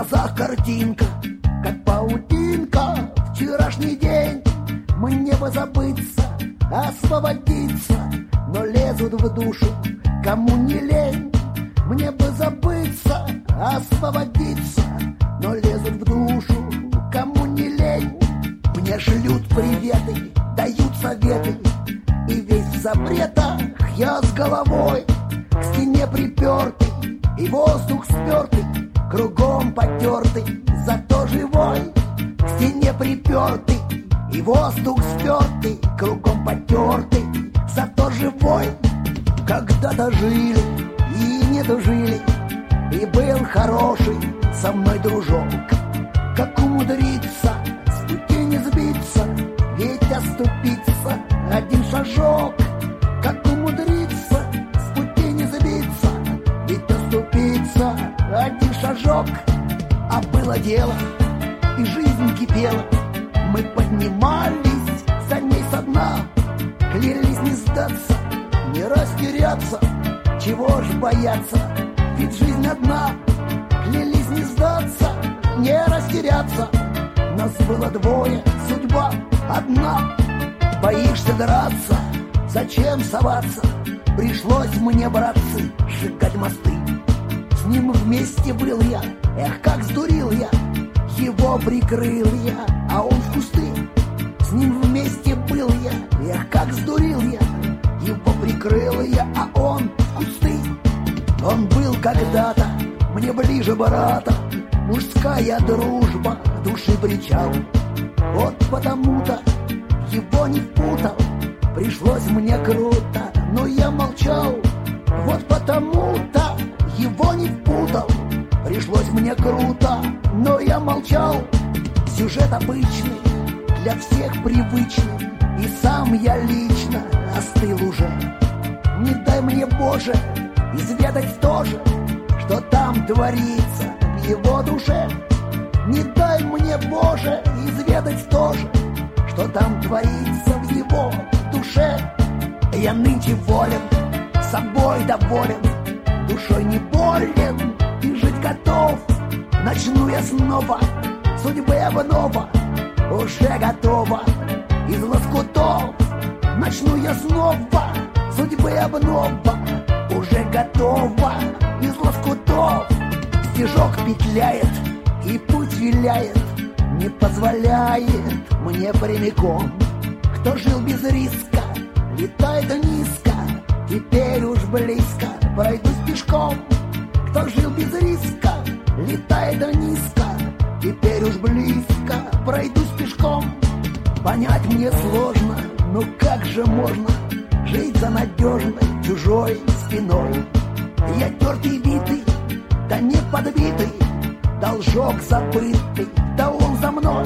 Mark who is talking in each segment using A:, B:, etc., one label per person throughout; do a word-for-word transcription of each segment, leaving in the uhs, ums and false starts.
A: глазах картинка, как паутинка, вчерашний день. Мне бы забыться, освободиться, но лезут в душу, кому не лень. Мне бы забыться, освободиться, но лезут в душу, кому не лень. Мне шлют приветы, дают советы, и весь в запретах я с головой к стене припертый, и воздух спертый, кругом потертый, зато живой. К стене припертый, и воздух спертый, кругом потертый, зато живой. Когда-то жили и не дожили, и был хороший со мной дружок. Как умудриться с пути не сбиться, ведь оступиться один шажок. Как умудриться с пути не сбиться, ведь оступиться один шажок. А было дело, и жизнь кипела, мы поднимались за ней со дна, клялись не сдаться, не растеряться, чего ж бояться, ведь жизнь одна. Клялись не сдаться, не растеряться, нас было двое, судьба одна. Боишься драться, зачем соваться, пришлось мне, братцы, сжигать мосты. С ним вместе был я, эх, как сдурил я, его прикрыл я, а он в кусты. С ним вместе был я, эх, как сдурил я, его прикрыл я, а он в кусты. Он был когда-то мне ближе брата, мужская дружба, души причал. Вот потому-то его не впутал, пришлось мне круто, но я молчал. Вот потому-то его не впутал, пришлось мне круто, но я молчал. Сюжет обычный, для всех привычный, и сам я лично остыл уже. Не дай мне, Боже, изведать тоже, что там творится в его душе. Не дай мне, Боже, изведать тоже, что там творится в его душе. Я нынче волен, собой доволен, душой не болен и жить готов. Начну я снова, судьбы обнова уже готова из лоскутов. Начну я снова, судьбы обнова уже готова из лоскутов. Стежок петляет и путь виляет, не позволяет мне прямиком. Кто жил без риска, летает низко, теперь уж близко пройдусь пешком. Кто жил без риска, летает низко, теперь уж близко пройдусь пешком. Понять мне сложно, но как же можно жить за надежной чужой спиной? Я тертый битый, да не подбитый, должок забытый, да он за мной.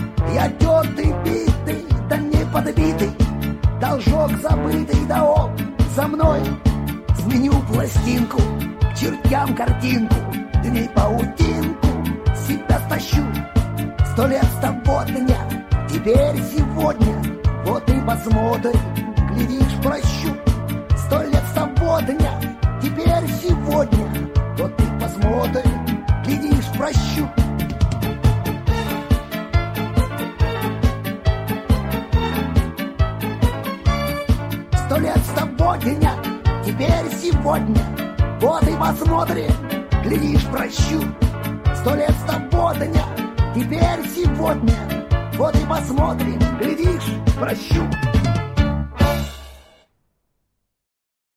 A: Я тертый битый, да не подбитый, должок забытый, да он за мной. Сменю пластинку, чертям картинку, дней паутинку себя стащу. Сто лет с того дня, теперь сегодня, вот и посмотрим, глядишь, прощу. Сто лет с того дня, теперь сегодня, вот и посмотрим, глядишь, прощу. Сто лет с того дня, теперь сегодня, вот и посмотрим, глядишь, прощу. Сто лет с того дня, теперь сегодня, вот и посмотрим, глядишь, прощу.